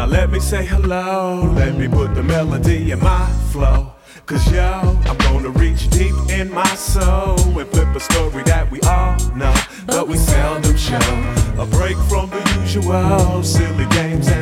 let me say hello. Let me put the melody in my flow. Cause yo, I'm gonna reach deep in my soul and flip a story that we all know, but we seldom show. A break from the usual silly games